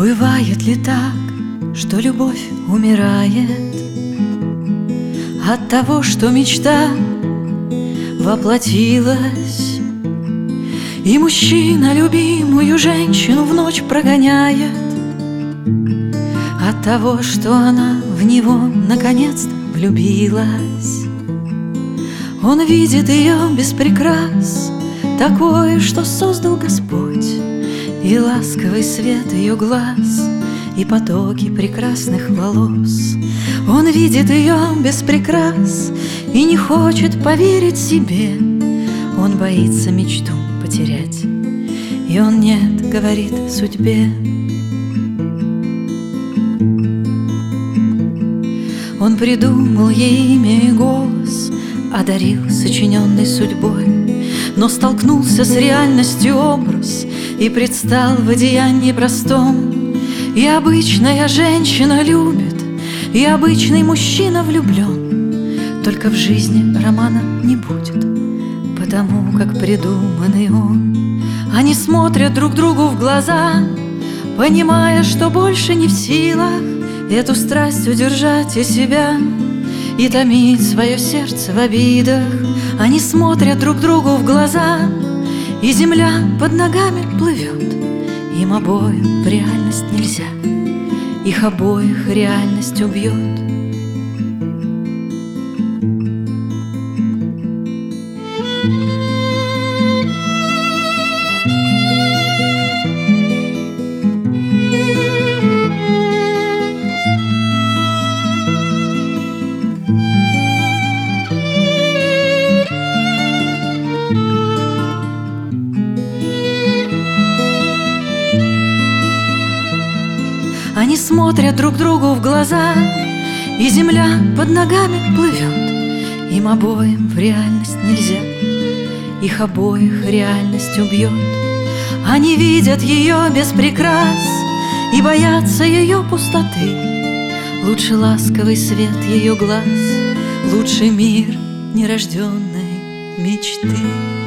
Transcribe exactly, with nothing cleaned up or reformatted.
Бывает ли так, что любовь умирает от того, что мечта воплотилась, и мужчина любимую женщину в ночь прогоняет от того, что она в него наконец-то влюбилась? Он видит ее без прикрас, такое, что создал Господь, и ласковый свет ее глаз, и потоки прекрасных волос. Он видит ее без прикрас и не хочет поверить себе. Он боится мечту потерять, и он нет, говорит судьбе. Он придумал ей имя и голос, одарил сочиненной судьбой, но столкнулся с реальностью образ и предстал в одеянии простом. И обычная женщина любит, и обычный мужчина влюблен, только в жизни романа не будет, потому как придуманный он. Они смотрят друг другу в глаза, понимая, что больше не в силах эту страсть удержать и себя, и томить свое сердце в обидах. Они смотрят друг другу в глаза, и земля под ногами плывет. Им обоим в реальность нельзя, их обоих реальность убьет. Они смотрят друг другу в глаза, и земля под ногами плывет. Им обоим в реальность нельзя, их обоих реальность убьет. Они видят ее без прикрас и боятся ее пустоты. Лучше ласковый свет ее глаз, лучше мир нерожденной мечты.